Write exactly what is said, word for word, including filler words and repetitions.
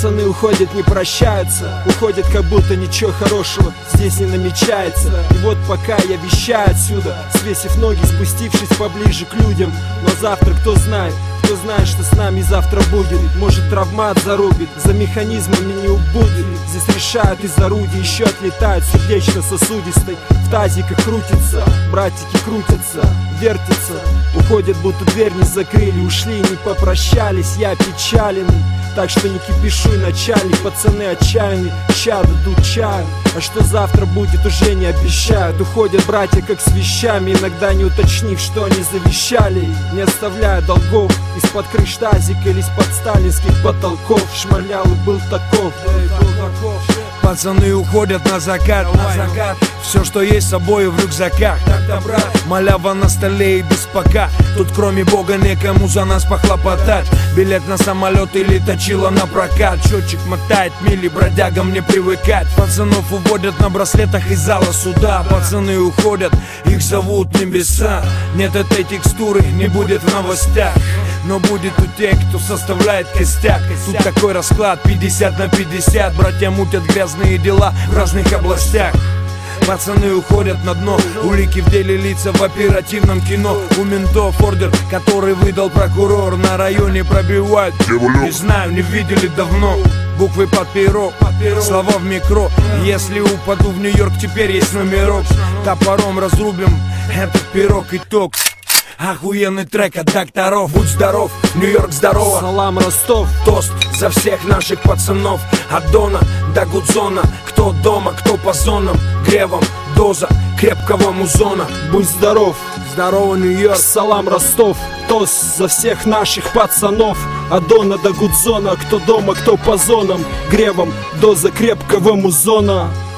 Пацаны уходят, не прощаются, уходят, как будто ничего хорошего здесь не намечается. И вот пока я вещаю отсюда, свесив ноги, спустившись поближе к людям. Но завтра кто знает, кто знает, что с нами завтра будет. Может, травмат зарубит, за механизмами не убудет. Здесь решают из орудий, еще отлетают сердечно-сосудистой. В тазиках крутится, братики крутятся, вертятся. Уходят, будто дверь не закрыли, ушли, не попрощались. Я печаленный, так что не кипишуй, начальник. Пацаны отчаянные, ща дадут чаю. А что завтра будет, уже не обещают. Уходят братья как с вещами, иногда не уточнив, что они завещали. Не оставляя долгов, из-под крыш тазика или из-под сталинских потолков. Шмалял и был таков. Пацаны уходят на закат, на закат. Все, что есть с собой в рюкзаках. Малява на столе и без пока. Тут кроме Бога некому за нас похлопотать. Билет на самолет или точила на прокат. Счетчик мотает мили, бродягам не привыкать. Пацанов уводят на браслетах из зала суда. Пацаны уходят, их зовут небеса. Нет этой текстуры, не будет в новостях. Но будет у тех, кто составляет костяк. Тут такой расклад пятьдесят на пятьдесят. Братья мутят грязные дела в разных областях. Пацаны уходят на дно, улики в деле лица в оперативном кино. У ментов ордер, который выдал прокурор. На районе пробивают, не знаю, не видели давно. Буквы под перо, слова в микро. Если упаду в Нью-Йорк, теперь есть номерок. Топором разрубим этот пирог, итог. Охуенный трек от докторов. Будь здоров, Нью-Йорк здорово. Салам, Ростов. Тост за всех наших пацанов. От Дона до Гудзона. Кто дома, кто по зонам. Гревом доза крепкого музона. Будь здоров. Здорово, Нью-Йорк. Салам, Ростов. Тост за всех наших пацанов. От Дона до Гудзона. Кто дома, кто по зонам. Гревом доза крепкого музона.